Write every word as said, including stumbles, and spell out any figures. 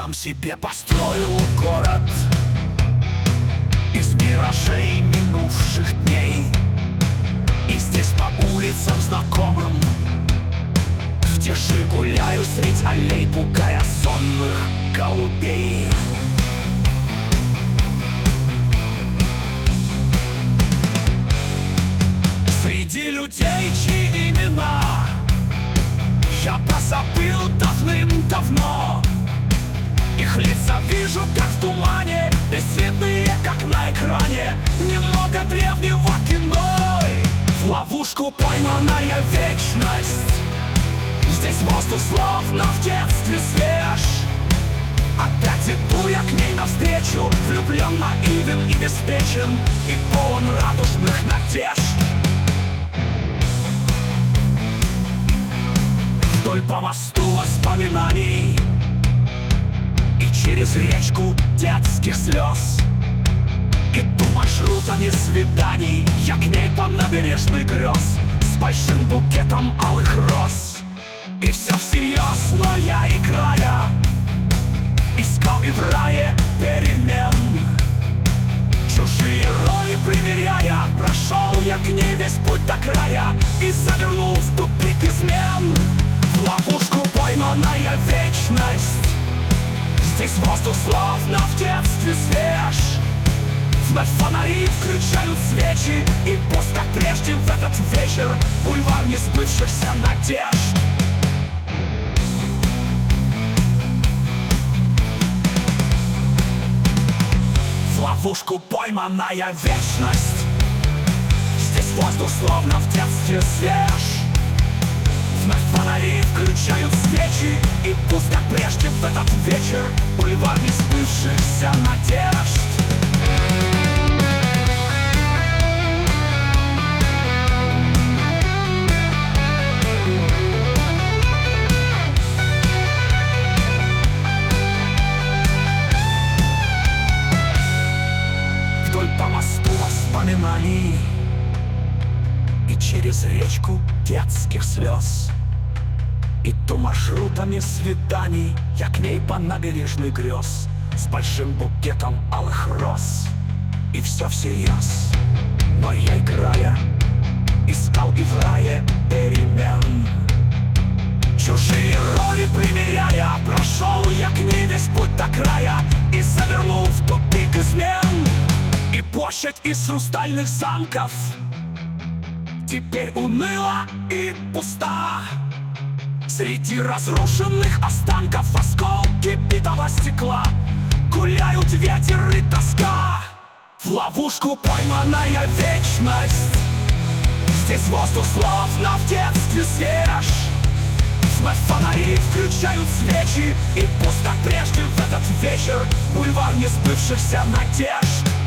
сам себе построил город из миражей минувших дней. И здесь по улицам знакомым в тиши гуляю средь аллей, пугая сонных голубей. Среди людей, чьи имена я позабыл давным-давно, их лица вижу, как в тумане, бесцветные, как на экране. Немного древнего кино, в ловушку пойманная вечность. Здесь воздух словно в детстве свеж. Опять иду я к ней навстречу, влюблен, наивен и беспечен, и полон радужных надежд. Вдоль по мосту воспоминаний и через речку детских слез иду маршрутами свиданий, я к ней по набережной грез с большим букетом алых роз. И все всерьез, но я, играя, искал и в рае перемен. Чужие роли примеряя, прошел я к ней весь путь до края и завернул в тупик измен. В ловушку пойманная вечность. Здесь воздух словно в детстве свеж. Вновь фонари включают свечи, и пусть как прежде в этот вечер бульвар несбывшихся надежд. В ловушку пойманная вечность. Здесь воздух словно в детстве свеж. Вновь фонари включают свечи, и пусть как прежде в этот вечер бульвар несбывшихся надежд. Вдоль по мосту воспоминаний и через речку детских слез иду маршрутами свиданий, я к ней по набережной грез с большим букетом алых роз. И все всерьез, но я, играя, искал и в рае перемен. Чужие роли примеряя, прошел я к ней весь путь до края и завернул в тупик измен. И площадь из хрустальных замков теперь уныла и пуста. Среди разрушенных останков осколки битого стекла гуляют ветер и тоска. В ловушку пойманная вечность. Здесь воздух словно в детстве свеж. Вновь фонари включают свечи, и пусть как прежде в этот вечер бульвар несбывшихся надежд.